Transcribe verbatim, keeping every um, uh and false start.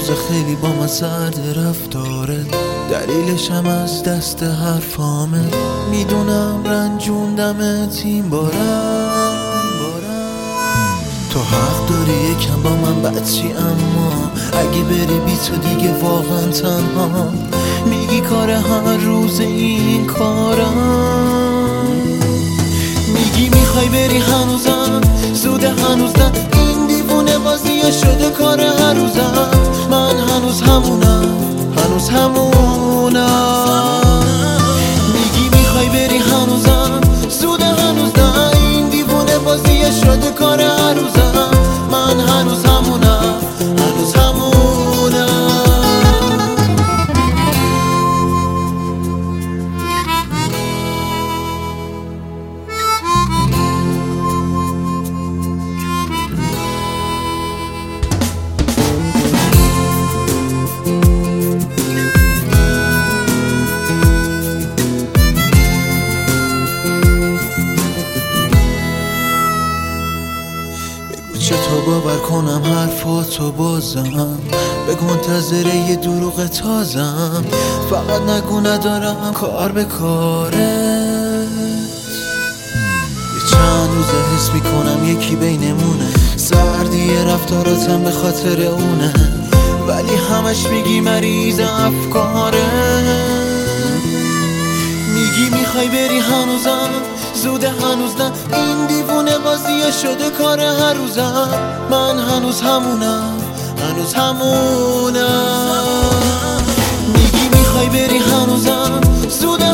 روز خیلی با من سرد رفتاره، دلیلش هم از دست حرفامه. میدونم رنجوندمت این بارم، تو حق داری یکم با من بچی، اما اگه بری بی تو دیگه واقعا تنها. میگی کار هر روز این کارم، میگی میخوای بری هنوزم زوده، هنوز نه، این دیوونه بازیه شده کار هر روزم. من هنوز همونم، هنوز همونم. میگی میخوای بری هنوزم زوده، هنوز نه، این دیوونه بازیه شده کار هر روزم. من هنوز همونم، هنوز همونم. چطور باور کنم حرفاتو بازم، بگو منتظره یه دروغ تازم. فقط نگو ندارم کار به کارت. یه چند روزه حس میکنم یکی بینمونه، سردی رفتاراتم به خاطر اونه، ولی همش میگی مریض افکاره. میگی میخوای بری هنوزم زوده، هنوز نه، این دیوونه بازیه شده کار هر روزم. من هنوز همونم، هنوز همونم. میگی میخوای بری هنوزم زوده،